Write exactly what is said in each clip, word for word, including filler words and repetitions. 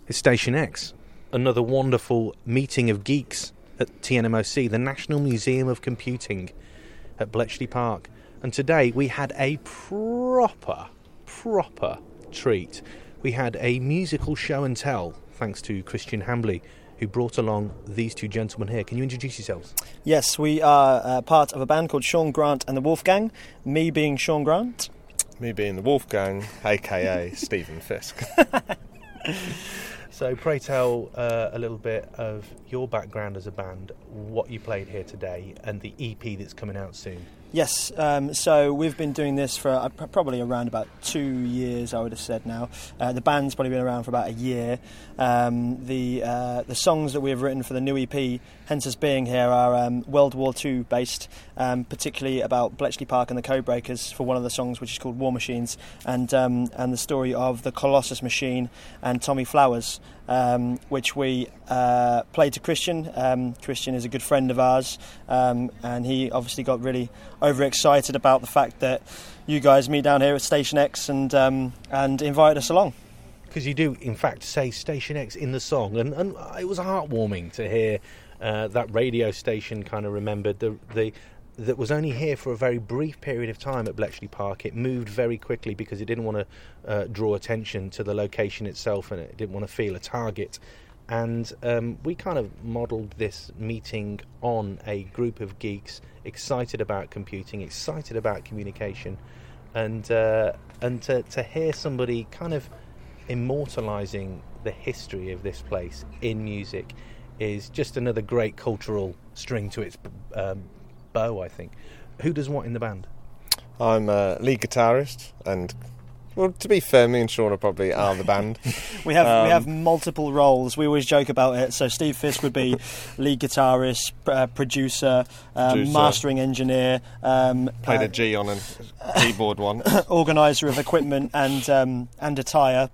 is Station X, another wonderful meeting of geeks at T N M O C, the National Museum of Computing at Bletchley Park. And today we had a proper, proper treat. We had a musical show and tell, thanks to Christian Hambley, who brought along these two gentlemen here. Can you introduce yourselves? Yes, we are uh, part of a band called Sean Grant and the Wolfgang, me being Sean Grant. Me being the Wolfgang, a k a. Stephen Fisk. So pray tell uh, a little bit of your background as a band, what you played here today, and the E P that's coming out soon. Yes, um, so we've been doing this for uh, probably around about two years, I would have said now. Uh, the band's probably been around for about a year. Um, the uh, the songs that we have written for the new E P, hence us being here, are um, World War Two based, um, particularly about Bletchley Park and the Codebreakers for one of the songs, which is called War Machines, and um, and the story of the Colossus Machine and Tommy Flowers, um, which we uh, played to Christian. Um, Christian is a good friend of ours, um, and he obviously got really overexcited about the fact that you guys meet down here at Station X and um, and invited us along. Because you do, in fact, say Station X in the song, and, and it was heartwarming to hear uh, that radio station kind of remembered the the that was only here for a very brief period of time at Bletchley Park. It moved very quickly because it didn't want to uh, draw attention to the location itself, and it didn't want to feel a target. And um, we kind of modelled this meeting on a group of geeks excited about computing, excited about communication, and uh, and to, to hear somebody kind of immortalising the history of this place in music is just another great cultural string to its um, bow, I think. Who does what in the band? I'm a lead guitarist, and well, to be fair, me and Sean probably are the band. we have um, we have multiple roles. We always joke about it. So Steve Fisk would be lead guitarist, uh, producer, um, Producer. mastering engineer, um, played uh, a G on a keyboard once. organiser of equipment and um, and attire.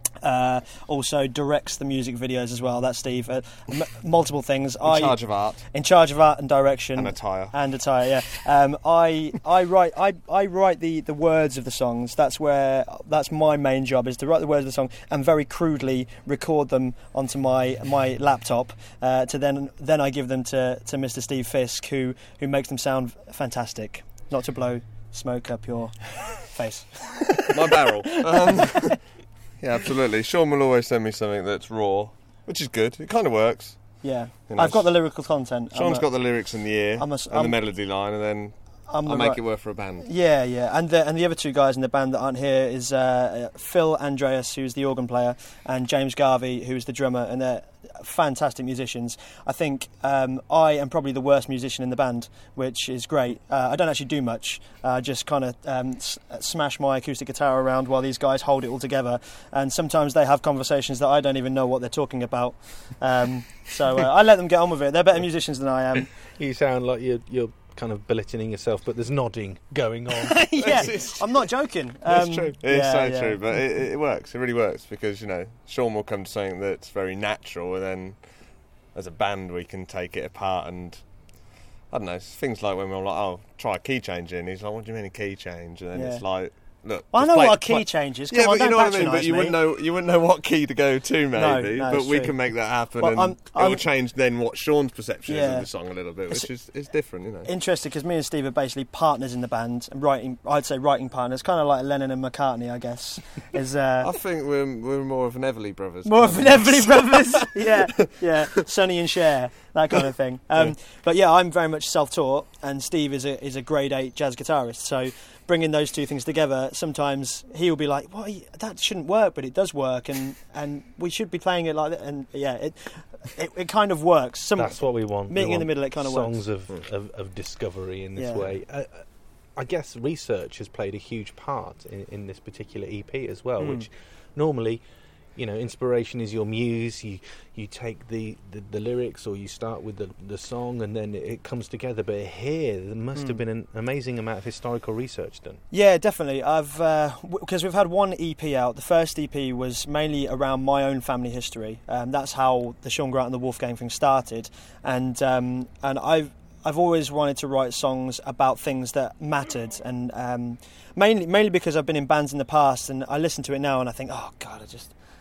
Uh, also directs the music videos as well. That's Steve. Uh, m- multiple things. In I, charge of art. In charge of art and direction. And attire. And attire. Yeah. Um, I I write I, I write the, the words of the songs. That's where that's my main job, is to write the words of the song and very crudely record them onto my my laptop. Uh, to then then I give them to, to Mister Steve Fisk, who who makes them sound fantastic. Not to blow smoke up your face. My barrel. Um, Yeah, absolutely. Sean will always send me something that's raw, which is good. It kind of works. Yeah, You know, I've got the lyrical content. Sean's I'm a- got the lyrics in the ear I'm a- and I'm- the melody line, and then I'm I the make right- it work for a band. Yeah, yeah, and the and the other two guys in the band that aren't here is uh, Phil Andreas, who's the organ player, and James Garvey, who's the drummer, and they're fantastic musicians. I think um, I am probably the worst musician in the band, which is great. Uh, I don't actually do much. I uh, just kind of um, s- smash my acoustic guitar around while these guys hold it all together, and sometimes they have conversations that I don't even know what they're talking about. Um, so uh, I let them get on with it. They're better musicians than I am. You sound like you're you're kind of belittling yourself, but there's nodding going on. Yeah, It's- I'm not joking. That's Um, true. It's yeah, so yeah. true, but it, it works. It really works because, you know, Sean will come to something that's very natural, and then as a band we can take it apart, and I don't know, things like when we're like, oh, try a key change in. He's like, what do you mean a key change? And then Yeah. it's like, look, Well, I just know play- what a key play- change is. Come Yeah, on, but you don't know what I mean. patronise But you me. wouldn't know. You wouldn't know what key to go to, maybe. no, but it's we true. can make that happen, Well, and I'm- it I'm- will change then what Sean's perception is Yeah. of the song a little bit, which is is different, you know. Interesting, because me and Steve are basically partners in the band, and writing. I'd say writing partners, kind of like Lennon and McCartney, I guess. Is uh, I think we're we're more of an Everly Brothers. more of an Everly Brothers. Yeah, yeah, Sonny and Cher, that kind of thing. Um, Yeah. But yeah, I'm very much self-taught, and Steve is a is a grade eight jazz guitarist. So bringing those two things together, sometimes he'll be like, "What? That shouldn't work, but it does work, and, and we should be playing it like that." And yeah, it it, it kind of works. Some, That's what we want. meeting We in the want middle, it kind of songs works. of, of of discovery in this Yeah. way. Uh, I guess research has played a huge part in, in this particular E P as well, Mm. which normally, you know, inspiration is your muse. You you take the, the, the lyrics, or you start with the, the song, and then it comes together. But here, there must Mm. have been an amazing amount of historical research done. Yeah, definitely. I've because we've had one E P out. The first E P was mainly around my own family history. Um, that's how the Sean Grant and the Wolfgang thing started, and um, and I've. I've always wanted to write songs about things that mattered, and um, mainly mainly because I've been in bands in the past, and I listen to it now and I think, oh God, I just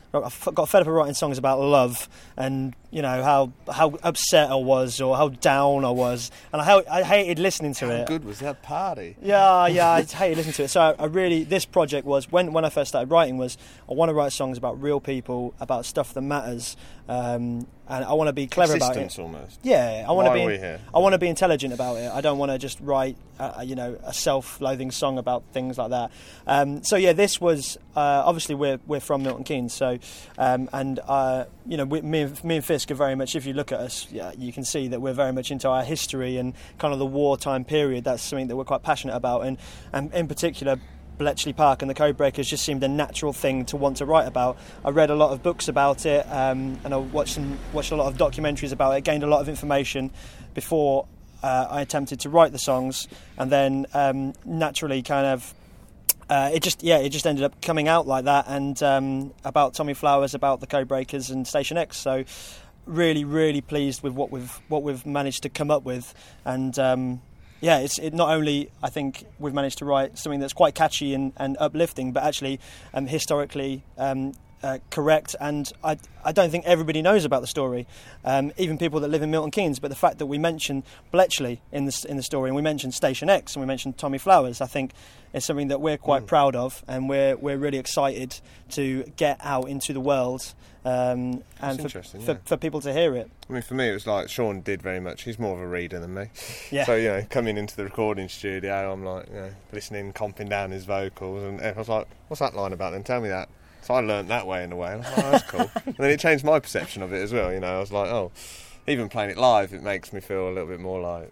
I got fed up of writing songs about love and, you know, how how upset I was or how down I was, and I, I hated listening to How it. good was that party? Yeah, yeah, I hated listening to it. So I, I really, this project was, when, when I first started writing, was I want to write songs about real people, about stuff that matters, um, and I want to be clever about it. Existence almost. Yeah, I want Why to be. are we here? I want to be intelligent about it. I don't want to just write, uh, you know, a self-loathing song about things like that. Um, so yeah, this was uh, obviously we're we're from Milton Keynes, so um, and uh, you know, we, me and me and Fisk are very much. If you look at us, yeah, you can see that we're very much into our history and kind of the wartime period. That's something that we're quite passionate about, and and in particular, Bletchley Park and the Codebreakers just seemed a natural thing to want to write about. I read a lot of books about it, um, and I watched some, watched a lot of documentaries about it, gained a lot of information before uh, I attempted to write the songs, and then um, naturally kind of uh, it just yeah it just ended up coming out like that, and um, about Tommy Flowers, about the Codebreakers and Station X. So really, really pleased with what we've what we've managed to come up with, and um, yeah, it's it not only I think we've managed to write something that's quite catchy and, and uplifting, but actually um, historically um, uh, correct. And I I don't think everybody knows about the story, um, even people that live in Milton Keynes. But the fact that we mention Bletchley in the in the story, and we mentioned Station X, and we mentioned Tommy Flowers, I think is something that we're quite mm. proud of, and we're we're really excited to get out into the world. Um, and for, yeah. for, for people to hear it. I mean, for me, it was like Sean did very much. He's more of a reader than me. Yeah. So, you know, coming into the recording studio, I'm like, you know, listening, comping down his vocals, and I was like, what's that line about then? Tell me that. So I learnt that way in a way. I was like, oh, that's cool. And then it changed my perception of it as well. You know, I was like, oh, even playing it live, it makes me feel a little bit more like,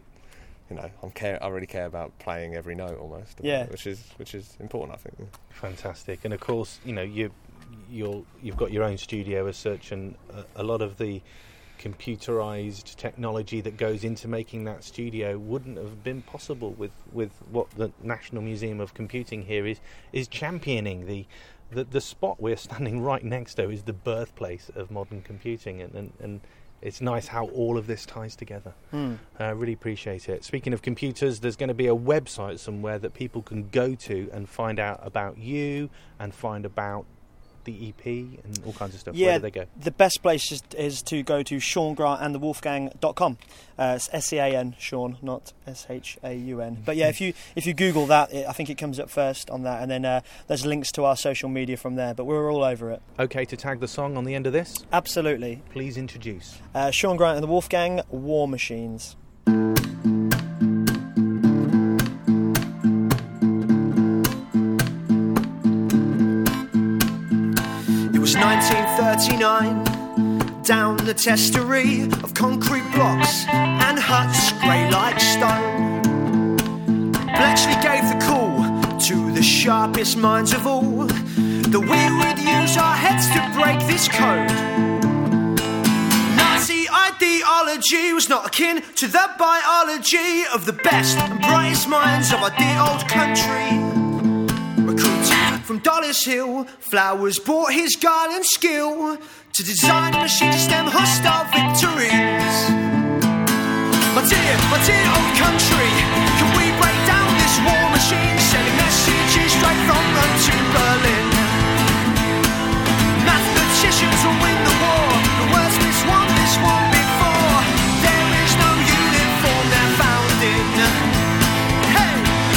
you know, I'm care. I really care about playing every note almost. Yeah. Which is which is important, I think. Fantastic. And of course, you know, you. You'll, you've got your own studio as such, and a, a lot of the computerized technology that goes into making that studio wouldn't have been possible with, with what the National Museum of Computing here is is championing. The, the the spot we're standing right next to is the birthplace of modern computing, and, and, and it's nice how all of this ties together. Mm. I really appreciate it. Speaking of computers, there's going to be a website somewhere that people can go to and find out about you and find about the E P and all kinds of stuff. Yeah, where do they go? The best place is, is to go to Sean Grant and the Wolfgang dot com. Uh, it's S C A N, Sean, not S H A U N. But yeah, if you if you Google that, it, I think it comes up first on that, and then uh, there's links to our social media from there. But we're all over it. Okay, to tag the song on the end of this? Absolutely. Please introduce. Uh, Sean Grant and the Wolfgang, War Machines. nineteen thirty-nine, down the testery of concrete blocks and huts grey like stone. Bletchley gave the call to the sharpest minds of all, that we would use our heads to break this code. Nazi ideology was not akin to the biology of the best and brightest minds of our dear old country. From Dollis Hill, Flowers brought his guile and skill to design a machine to stem hostile victories. My dear, my dear old country, can we break down this war machine, sending messages straight from Rome to Berlin? Mathematicians will win the war, the worst this one, this one before. There is no uniform they're found in. Hey!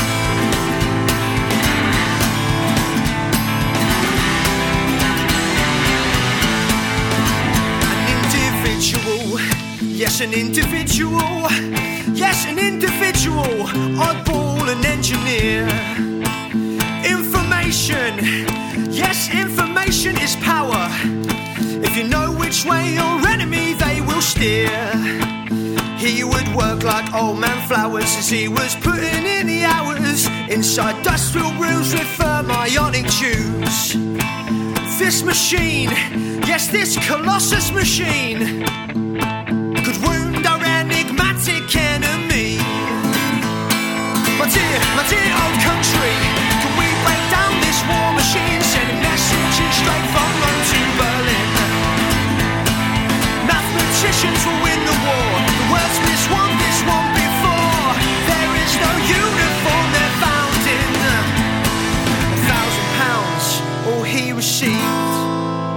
Yes, an individual. Yes, an individual. Oddball and engineer. Information. Yes, information is power. If you know which way your enemy they will steer. He would work like old man Flowers as he was putting in the hours inside industrial rooms with thermionic tubes. This machine, yes, this colossus machine, could wound our enigmatic enemy. My dear, my dear old country, can we break down this war machine, sending messages straight from Rome to Berlin? Mathematicians will win the war, the world's this one, this one before. There is no uniform they're found in. A thousand pounds, all he received.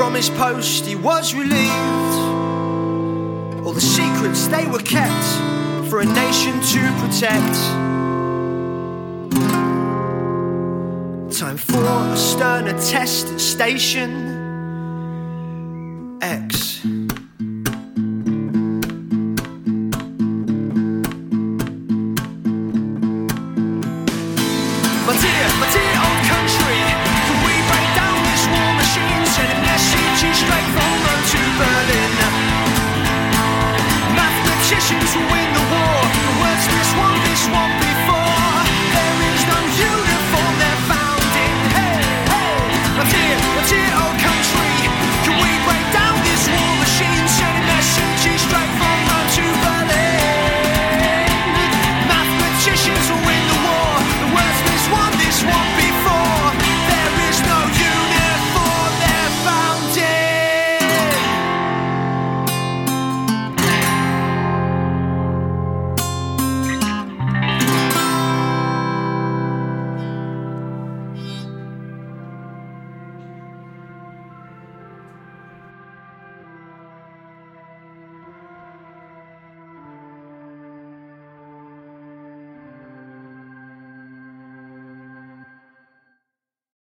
from his post he was relieved. All the secrets they were kept for a nation to protect. Time for a sterner test at Station X.